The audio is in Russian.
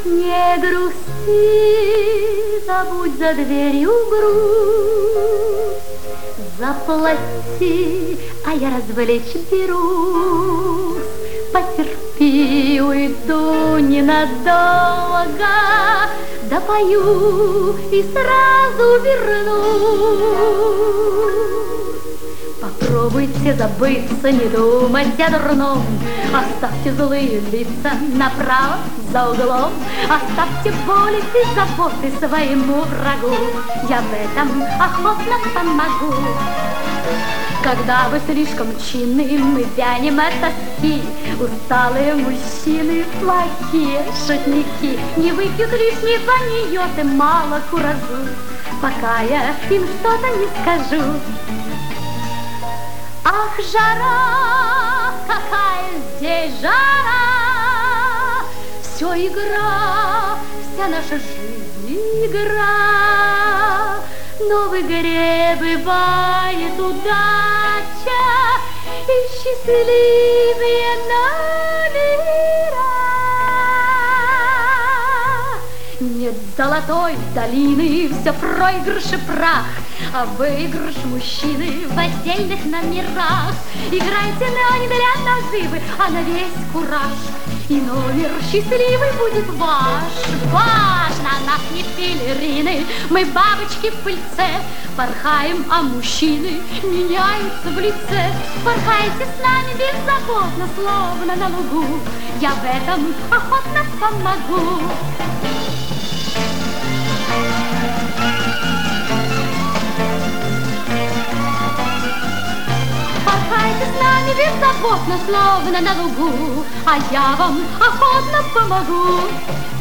Не грусти, забудь за дверью грусть, заплати, а я развлечь берусь. Потерпи, уйду ненадолго, допою и сразу вернусь. Попробуйте забыться, не думать о дурном, оставьте злые лица направо за углом, оставьте боли и заботы своему врагу, я в этом охотно помогу. Когда вы слишком чинны, мы вянем от тоски, усталые мужчины, плохие шутники, не выпьют лишнего, не ед и мало куражу, пока я им что-то не скажу. Ах, жара, какая здесь жара! Все игра, вся наша жизнь игра. Но в игре бывает удача и счастливые номера. Нет золотой долины, все проигрыш и прах, а выигрыш мужчины в отдельных номерах. Играйте, но не для наживы, а на весь кураж, и номер счастливый будет ваш. Важно, нас не пелерины, мы бабочки в пыльце, порхаем, а мужчины меняются в лице. Порхайте с нами беззаботно, словно на лугу, я в этом охотно помогу. Порхайте с нами беззаботно, словно на лугу, а я вам охотно помогу.